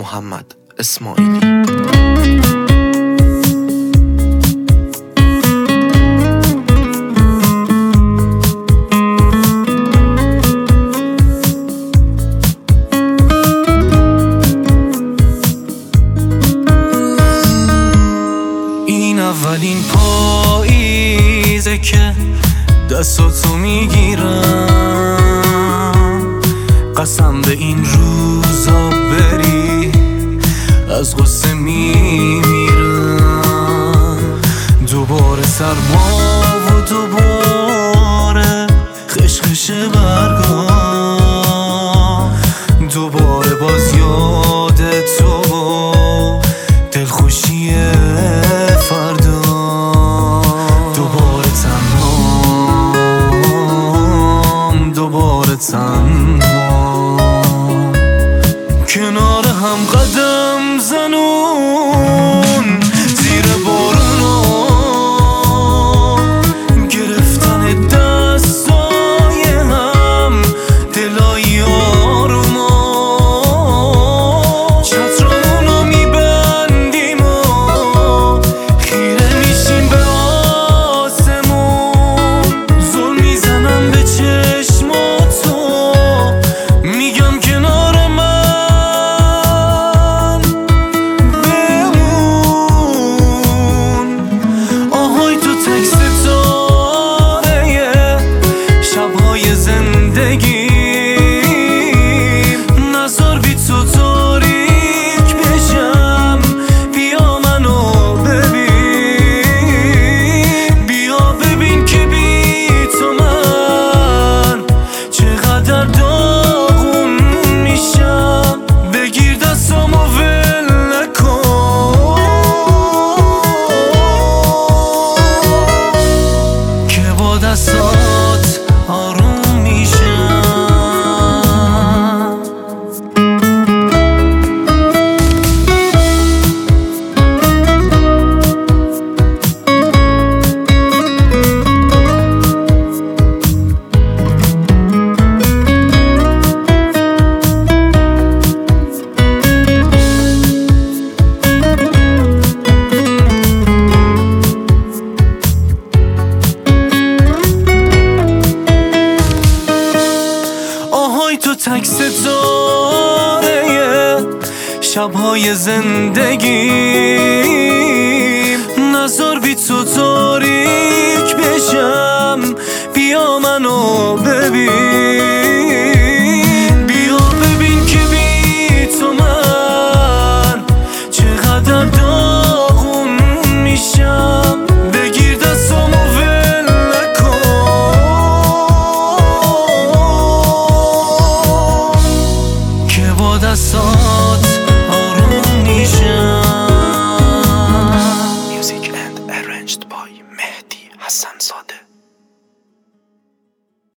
محمد اسماعیلی. این اولین پاییزه که دستاتو میگیرم، قسم به این روزا بری از غصه میمیرم. دوباره سرما و دوباره خشخش برگا، دوباره باز یاد تو دلخوشی فردا، دوباره تنهام، دوباره تنهام، کنار هم قدم زنون زیر بارونا، گرفتن دستای هم دلای آروما، چترمونو میبندیم و خیره میشیم به آسمون، زل میزنم به چشماتو میگم کنار من بمون. آهای تو تک ستاره شبهای زندگیم، نذار بی تو تاریک بشم، بیا منو ببین، بیا ببین که بی تو من چقدر داغون میشم. بگیر دستامو ول نکن که با دستات آروم میشم. آهای تو تک ستاره شبهای زندگیم، نذار بی تو تاریک بشم، بیا منو ببین.